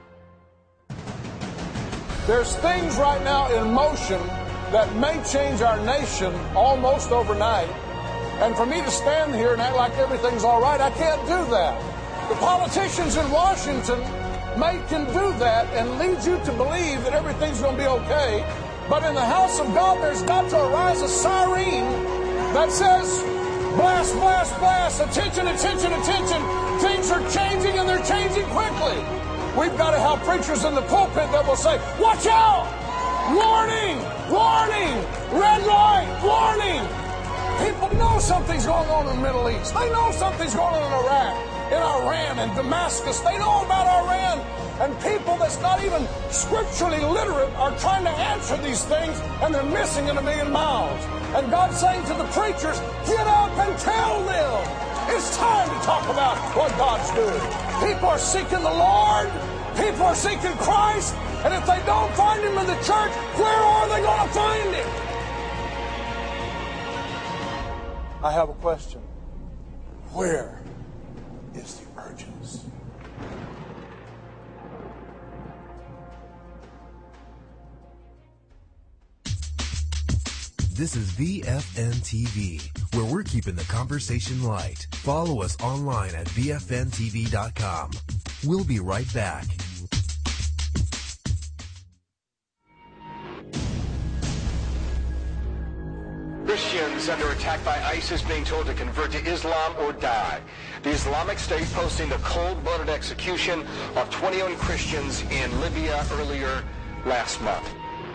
There's things right now in motion that may change our nation almost overnight. And for me to stand here and act like everything's all right, I can't do that. The politicians in Washington may can do that and lead you to believe that everything's going to be okay. But in the house of God, there's got to arise a siren that says, blast, blast, blast, attention, attention, attention. Things are changing and they're changing quickly. We've got to have preachers in the pulpit that will say, watch out! Warning! Warning! Red light! Warning! People know something's going on in the Middle East. They know something's going on in Iraq, in Iran, and Damascus. They know about Iran. And people that's not even scripturally literate are trying to answer these things, and they're missing in a million miles. And God's saying to the preachers, get up and tell them. It's time to talk about what God's doing. People are seeking the Lord. People are seeking Christ. And if they don't find Him in the church, where are they going to find Him? I have a question. Where is the urgency? This is V F N T V, where we're keeping the conversation light. Follow us online at V F N T V dot com. We'll be right back. Christians under attack by ISIS being told to convert to Islam or die. The Islamic State posting the cold-blooded execution of twenty-one Christians in Libya earlier last month.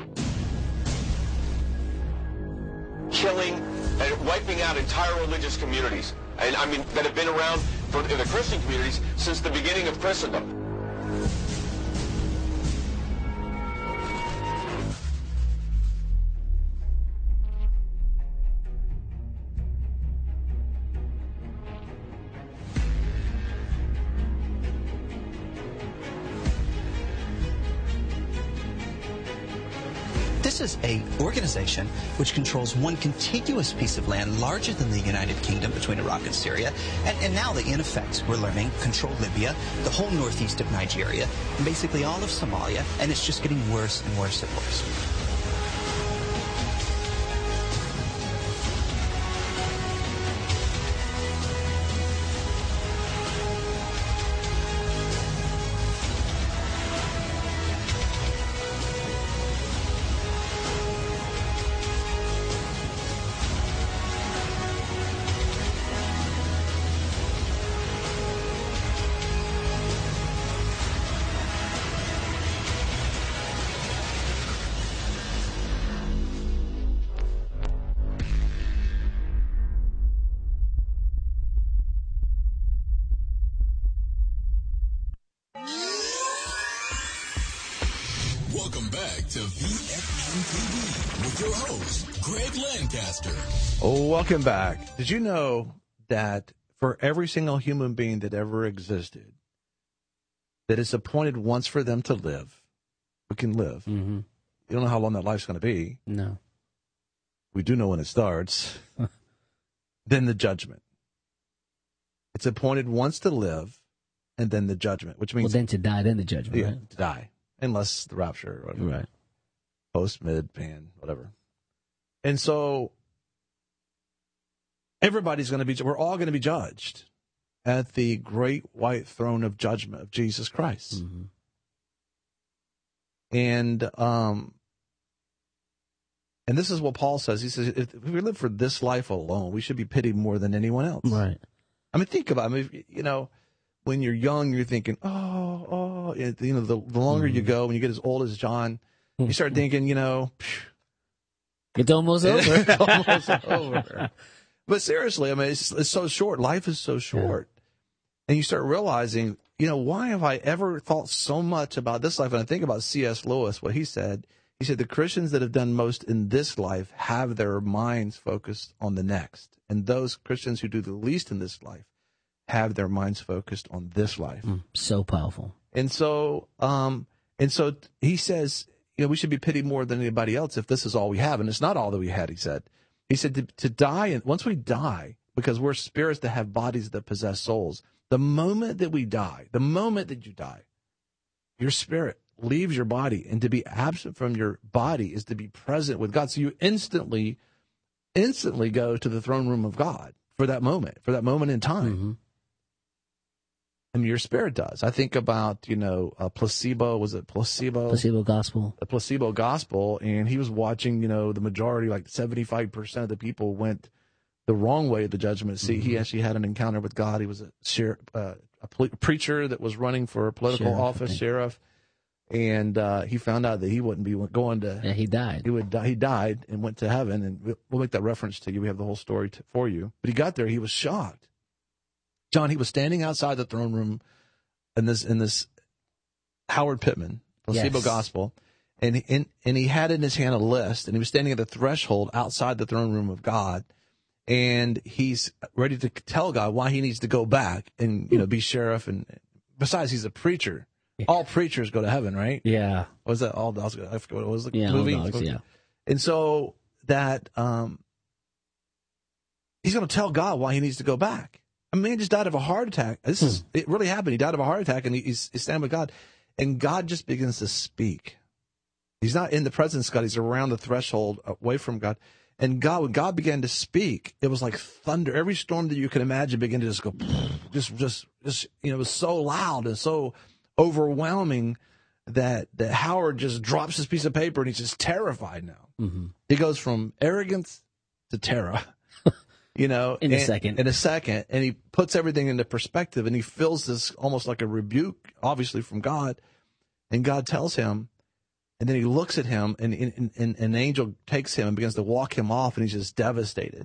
Killing and wiping out entire religious communities, and I mean that have been around for in the Christian communities since the beginning of Christendom. This is a organization which controls one contiguous piece of land larger than the United Kingdom between Iraq and Syria. And, and now they, in effect, we're learning, control Libya, the whole northeast of Nigeria, and basically all of Somalia. And it's just getting worse and worse and worse. Welcome back to V F N T V with your host, Greg Lancaster. Oh, welcome back. Did you know that for every single human being that ever existed, that it's appointed once for them to live, we can live. Mm-hmm. You don't know how long that life's going to be. No. We do know when it starts. Then the judgment. It's appointed once to live, and then the judgment, which means... Well, then to die, then the judgment, yeah, right? to die. Unless the rapture or whatever. Right. Post, mid, pan, whatever. And so everybody's going to be, we're all going to be judged at the great white throne of judgment of Jesus Christ. Mm-hmm. And, um, and this is what Paul says. He says, if we live for this life alone, we should be pitied more than anyone else. Right. I mean, think about it. I mean, you know, when you're young, you're thinking, oh, oh, you know, the, the longer mm. you go, when you get as old as John, you start thinking, you know, it's almost over. It's almost over. But seriously, I mean, it's, it's so short. Life is so short. Yeah. And you start realizing, you know, why have I ever thought so much about this life? And I think about C S Lewis, what he said. He said, the Christians that have done most in this life have their minds focused on the next. And those Christians who do the least in this life have their minds focused on this life. Mm, so powerful. And so, um, and so he says, you know, we should be pitied more than anybody else if this is all we have. And it's not all that we had, he said. He said to, to die, and once we die, because we're spirits that have bodies that possess souls, the moment that we die, the moment that you die, your spirit leaves your body, and to be absent from your body is to be present with God. So you instantly, instantly go to the throne room of God for that moment, for that moment in time. Mm-hmm. I mean, your spirit does. I think about, you know, a placebo, was it placebo? Placebo gospel. The placebo gospel, and he was watching, you know, the majority, like seventy-five percent of the people went the wrong way at the judgment seat. Mm-hmm. He actually had an encounter with God. He was a, sheriff, uh, a ple- preacher that was running for a political sheriff, office, sheriff, and uh, he found out that he wouldn't be going to... Yeah, he died. He would die, he died and went to heaven, and we'll make that reference to you. We have the whole story to, for you. But he got there, he was shocked. John, he was standing outside the throne room in this in this Howard Pittman placebo yes. gospel, and he, and and he had in his hand a list, and he was standing at the threshold outside the throne room of God, and he's ready to tell God why he needs to go back and you know be sheriff, and besides he's a preacher. Yeah. All preachers go to heaven, right? Yeah. What was that? All dogs go. I forget what it was. The yeah, movie. All dogs, yeah. And so that um, he's going to tell God why he needs to go back. A man just died of a heart attack. This is, it really happened. He died of a heart attack, and he, he's, he's standing with God. And God just begins to speak. He's not in the presence of God. He's around the threshold, away from God. And God, when God began to speak, it was like thunder. Every storm that you can imagine began to just go, just, just, just, you know, it was so loud and so overwhelming that, that Howard just drops his piece of paper, and he's just terrified now. Mm-hmm. He goes from arrogance to terror. You know, in a and, second, in a second, and he puts everything into perspective, and he feels this almost like a rebuke, obviously from God, and God tells him, and then he looks at him, and, and, and an angel takes him and begins to walk him off, and he's just devastated.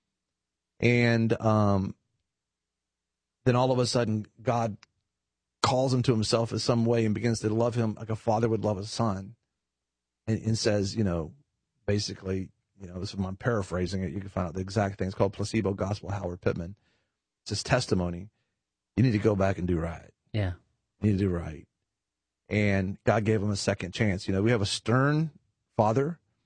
And um, then all of a sudden, God calls him to himself in some way and begins to love him like a father would love a son, and, and says, you know, basically, you know, this is, I'm paraphrasing it. You can find out the exact thing. It's called Placebo Gospel, Howard Pittman. It's his testimony. You need to go back and do right. Yeah. You need to do right. And God gave him a second chance. You know, we have a stern father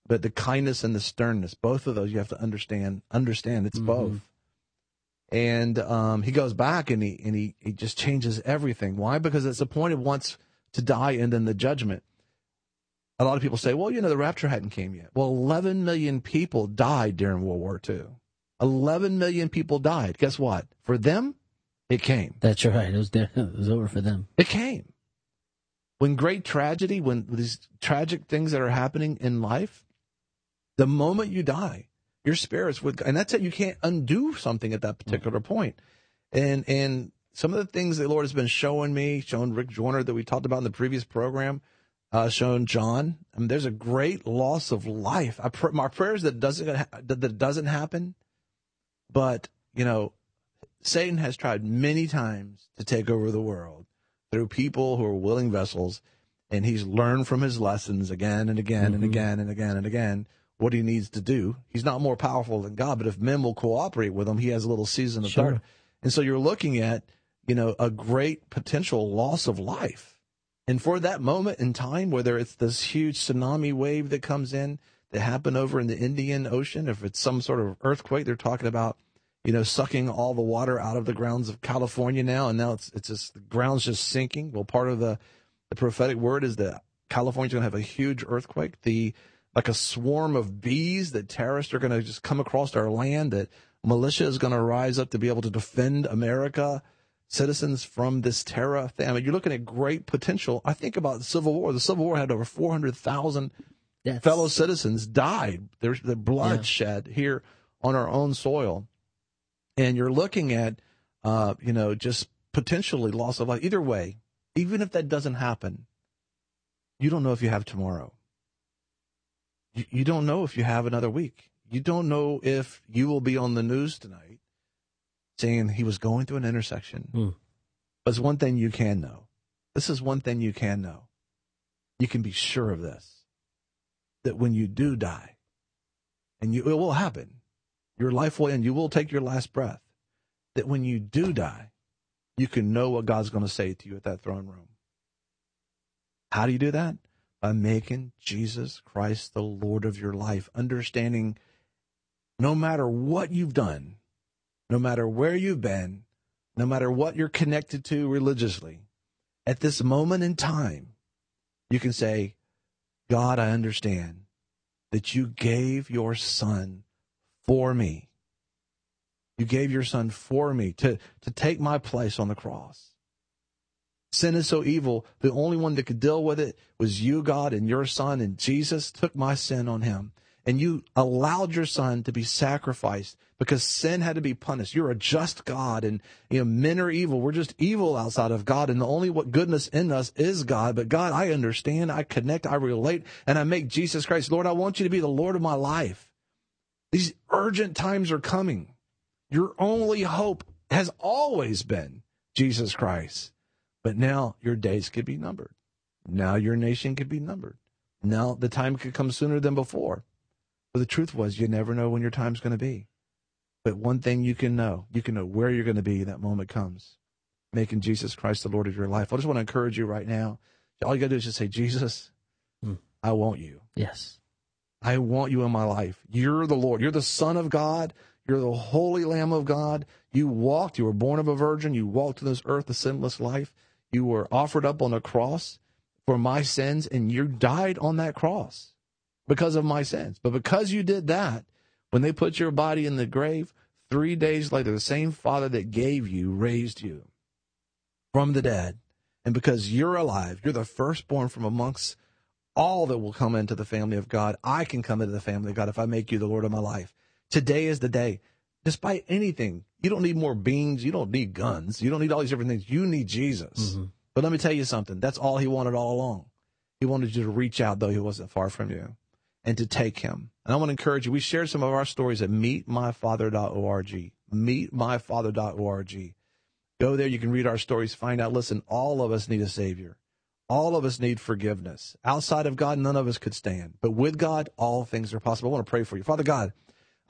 but the kindness and the sternness, both of those you have to understand. Understand it's mm-hmm. both. And um, he goes back and he and he, he just changes everything. Why? Because it's appointed once to die and then the judgment. A lot of people say, well, you know, the rapture hadn't came yet. Well, eleven million people died during World War Two. eleven million people died. Guess what? For them, it came. That's right. It was there. It was over for them. It came. When great tragedy, when these tragic things that are happening in life, the moment you die, your spirits would, and that's it. You can't undo something at that particular mm-hmm. point. And and some of the things the Lord has been showing me, showing Rick Joyner that we talked about in the previous program, uh, showing John. I mean, there's a great loss of life. I pr- my prayers that doesn't ha- that, that doesn't happen, but you know, Satan has tried many times to take over the world through people who are willing vessels, and he's learned from his lessons again and again mm-hmm. and again and again and again what he needs to do. He's not more powerful than God, but if men will cooperate with him, he has a little season of sure. third. And so you're looking at, you know, a great potential loss of life. And for that moment in time, whether it's this huge tsunami wave that comes in that happened over in the Indian Ocean, if it's some sort of earthquake, they're talking about, you know, sucking all the water out of the grounds of California now, and now it's it's just the ground's just sinking. Well, part of the, the prophetic word is that California's going to have a huge earthquake, the like a swarm of bees that terrorists are going to just come across our land, that militia is going to rise up to be able to defend America, citizens from this terror thing. I mean, you're looking at great potential. I think about the Civil War. The Civil War had over four hundred thousand fellow citizens died. There's the blood yeah. shed here on our own soil. And you're looking at, uh, you know, just potentially loss of life. Either way, even if that doesn't happen, you don't know if you have tomorrow. You, you don't know if you have another week. You don't know if you will be on the news tonight saying he was going through an intersection. Mm. But it's one thing you can know. This is one thing you can know. You can be sure of this, that when you do die, and you, it will happen, your life will end. You will take your last breath. That when you do die, you can know what God's going to say to you at that throne room. How do you do that? By making Jesus Christ the Lord of your life, understanding no matter what you've done, no matter where you've been, no matter what you're connected to religiously, at this moment in time, you can say, God, I understand that you gave your son for me. You gave your son for me to, to take my place on the cross. Sin is so evil. The only one that could deal with it was you, God, and your son, and Jesus took my sin on him. And you allowed your son to be sacrificed because sin had to be punished. You're a just God, and you know men are evil. We're just evil outside of God, and the only what goodness in us is God. But God, I understand, I connect, I relate, and I make Jesus Christ, Lord, I want you to be the Lord of my life. These urgent times are coming. Your only hope has always been Jesus Christ. But now your days could be numbered. Now your nation could be numbered. Now the time could come sooner than before. But the truth was, you never know when your time's going to be. But one thing you can know, you can know where you're going to be that moment comes. Making Jesus Christ the Lord of your life. I just want to encourage you right now. All you got to do is just say, Jesus, hmm. I want you. Yes. I want you in my life. You're the Lord. You're the Son of God. You're the Holy Lamb of God. You walked. You were born of a virgin. You walked to this earth a sinless life. You were offered up on a cross for my sins, and you died on that cross because of my sins. But because you did that, when they put your body in the grave, three days later, the same Father that gave you raised you from the dead. And because you're alive, you're the firstborn from amongst all that will come into the family of God. I can come into the family of God if I make you the Lord of my life. Today is the day. Despite anything, you don't need more beans. You don't need guns. You don't need all these different things. You need Jesus. Mm-hmm. But let me tell you something. That's all he wanted all along. He wanted you to reach out, though he wasn't far from you, and to take him. And I want to encourage you. We shared some of our stories at meet my father dot org. meet my father dot org. Go there. You can read our stories, find out. Listen, all of us need a Savior. All of us need forgiveness. Outside of God, none of us could stand. But with God, all things are possible. I want to pray for you. Father God,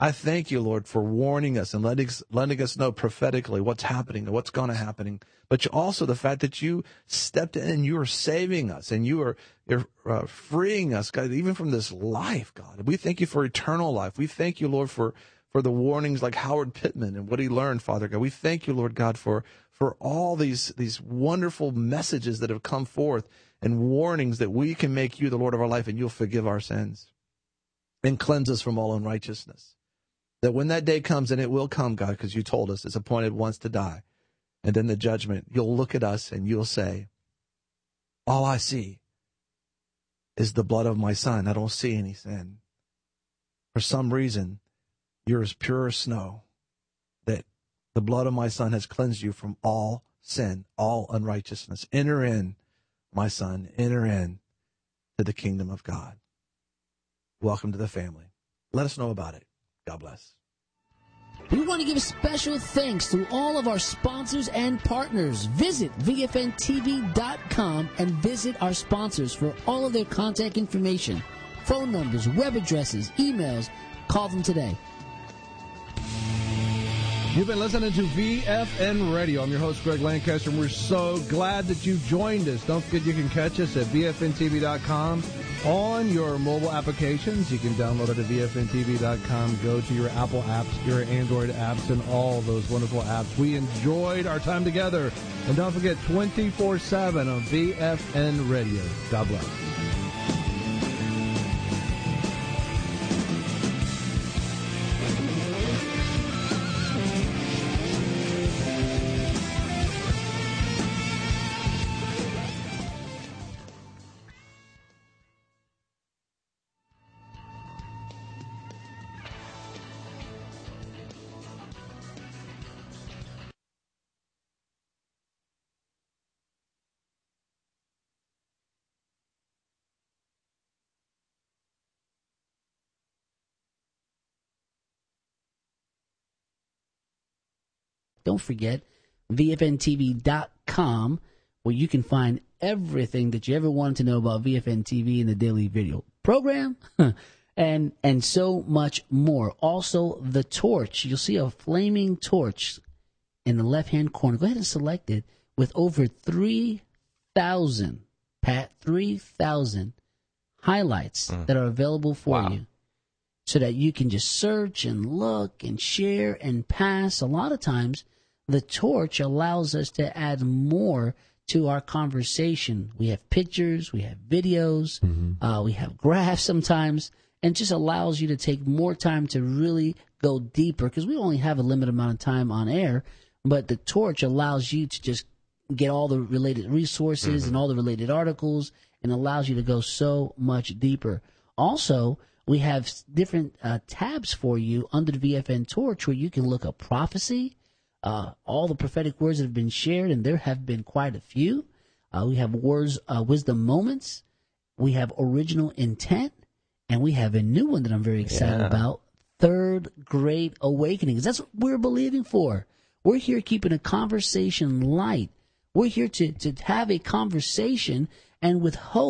I thank you, Lord, for warning us and letting, letting us know prophetically what's happening and what's going to happen. But also the fact that you stepped in and you are saving us and you are you're, uh, freeing us, God, even from this life, God. We thank you for eternal life. We thank you, Lord, for, for the warnings like Howard Pittman and what he learned, Father God. We thank you, Lord God, for, for all these, these wonderful messages that have come forth and warnings that we can make you the Lord of our life and you'll forgive our sins and cleanse us from all unrighteousness. That when that day comes, and it will come, God, because you told us it's appointed once to die, and then the judgment, you'll look at us and you'll say, all I see is the blood of my son. I don't see any sin. For some reason, you're as pure as snow, that the blood of my son has cleansed you from all sin, all unrighteousness. Enter in, my son, enter in to the kingdom of God. Welcome to the family. Let us know about it. God bless. We want to give special thanks to all of our sponsors and partners. Visit V F N T V dot com and visit our sponsors for all of their contact information, phone numbers, web addresses, emails. Call them today. You've been listening to V F N Radio. I'm your host, Greg Lancaster, and we're so glad that you joined us. Don't forget you can catch us at V F N T V dot com on your mobile applications. You can download it at V F N T V dot com. Go to your Apple apps, your Android apps, and all those wonderful apps. We enjoyed our time together. And don't forget, twenty-four seven on V F N Radio. God bless. Don't forget V F N T V dot com, where you can find everything that you ever wanted to know about V F N T V and the daily video program, and and so much more. Also, the torch. You'll see a flaming torch in the left-hand corner. Go ahead and select it with over three thousand, Pat, three thousand highlights mm. that are available for wow. you. So that you can just search and look and share and pass. A lot of times, the torch allows us to add more to our conversation. We have pictures, we have videos, mm-hmm. uh, we have graphs sometimes, and just allows you to take more time to really go deeper, because we only have a limited amount of time on air, but the torch allows you to just get all the related resources mm-hmm. and all the related articles, and allows you to go so much deeper. Also, we have different uh, tabs for you under the V F N Torch where you can look up prophecy, uh, all the prophetic words that have been shared, and there have been quite a few. Uh, we have words, uh, wisdom moments. We have original intent, and we have a new one that I'm very excited yeah. about, Third Great Awakenings. That's what we're believing for. We're here keeping a conversation light. We're here to, to have a conversation, and with hope.